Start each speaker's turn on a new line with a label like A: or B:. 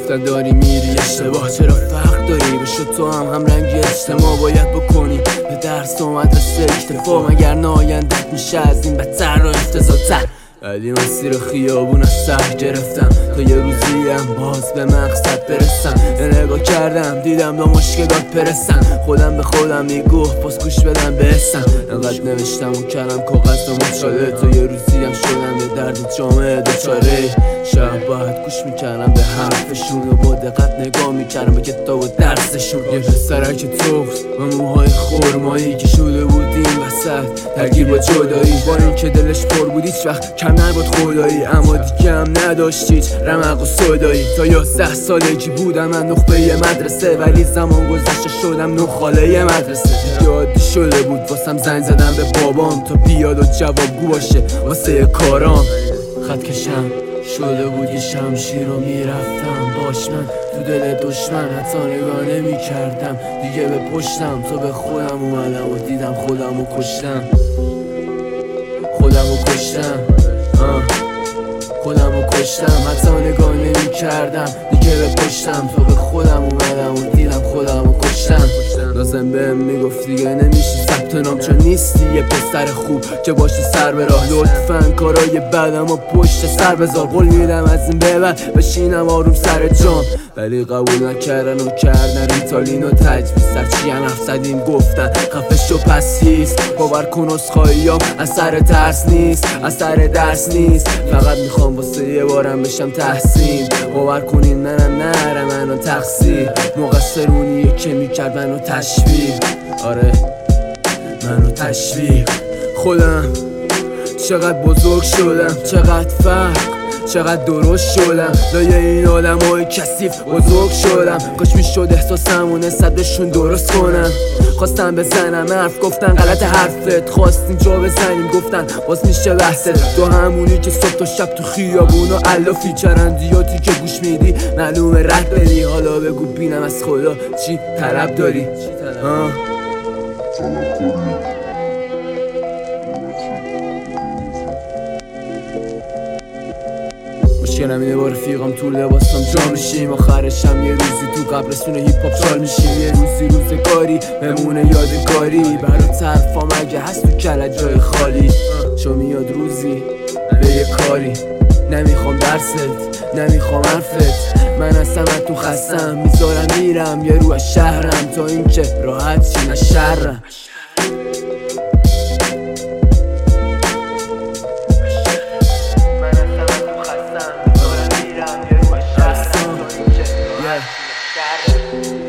A: گفتن داری میری اشتباه، چرا فرق داری؟ بشد تو هم رنگی اجتماع باید بکنی به درس و مدرسه اکتفا، مگر نایندت میشه از این بدتر و افتضاح‌تر. ولی مسیر خیابون از سر گرفتم تا یه روزیم باز به مقصد برسم. یه نگاه کردم دیدم با مشکلات برسم، خودم به خودم میگفت پس گوش بدم به اسم. انقدر نوشتم و کردم کاغذ و مچاله تا یه روزیم شدم به درد جامعه دوچاره. شاید باید گوش میکردم به حرفشون و با دقت نگاه میکردم به کتاب و درسشون. یه پسرک تخت و موهای خرمایی که شده بودیم وسط درگیر با جدایی، با این که دلش پر بود هیچ وقت کم نبود خدایی، اما دیگه هم نداشت هیچ رمق و صدایی. تا 11 سالگی بودم من نخبه مدرسه، ولی زمان گذشته شدم نخاله مدرسه. دیگه عادی شده بود واسم زنگ زدم به بابام تا بیاد و جوابگو باشه واسه کارام. خط کشم شده بود یه شمشیر رو میرفتم باش من تو دل دشمن، حتی نگاه نمی کردم دیگه به پشتم تا به خودم اومدم و دیدم خودم رو کشتم. حتی نگاه نمی کردم دیگه به پشتم تا به خودم اومدم و دیدم خودم رو کشتم. لازم بهم میگفت دیگه نمیشی ثبت نام چون نیستی یه پسر خوب که باشی سر به راه. لطفاً کارای بدم و پشت سر بذار، قول میدم از این به بعد بشینم آروم سر جام. ولی قبول نکردن و کردن ریتالین و تجویز، سرچی هم حرف زدیم گفتن خفه شو پس هیست. باور کن عذرخواهیام از سر ترس نیست، از سر درس نیست، فقط میخوام واسه یه بارم بشم تحسین. باور کنین منم نره منو تقصیر، مقصرونیه که میکرد منو تشویق. آره منو تشویق. خودم چقدر بزرگ شدم، چقدر فرق، چقدر درست شدم، لای این آدم های کثیف بزرگ شدم. کاش میشد احساسمو نسبتشون درست کنم. خواستم بزنم حرف گفتن غلط حرفت، خواستین جا بزنیم گفتن باز میشه بحثت. تو همونی که صبح تا شب تو خیابون و علافی، چرندیاتی که گوش میدی معلومه رد بدی. حالا بگو بینم از خدا چی طلب داری؟ مشکلم اینه با رفیقم تو لباسم جا میشیم، آخرشم یه روزی تو قبرستون هیپ هاپ چال میشیم. یه روزی روزگاری بمونه یادگاری برای طرفام اگه هست تو کلت جای خالی. چون میاد روزی به یه کاری، نمیخوام درست نمیخوام حرفت، من اصلا تو خستم میذارم میرم یه رو از شهرم تا اینکه راحت چی نشرم. Yeah.